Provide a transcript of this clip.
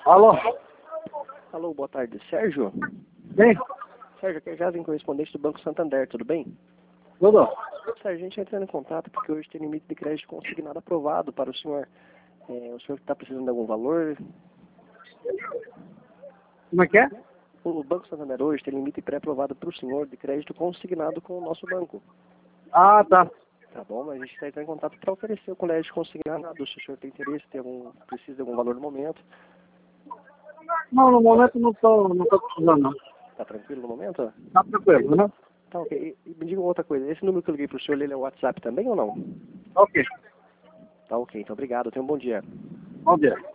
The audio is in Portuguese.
Alô? Alô, boa tarde. Sérgio? Bem? Sérgio, aqui é Jasem, correspondente do Banco Santander, tudo bem? Tudo? Sérgio, a gente está entrando em contato porque hoje tem limite de crédito consignado aprovado para o senhor. O senhor está precisando de algum valor? Como é que é? O Banco Santander hoje tem limite pré-aprovado para o senhor de crédito consignado com o nosso banco. Ah, tá. Tá bom, mas a gente está entrando em contato para oferecer o crédito consignado, se o senhor tem interesse, precisa de algum valor no momento. Não, no momento não tô precisando, não. Tá tranquilo no momento? Tá tranquilo, né? Tá ok. E me diga uma outra coisa, esse número que eu liguei para o senhor, ele é o WhatsApp também ou não? Ok. Tá ok, então obrigado, tenha um bom dia. Bom dia.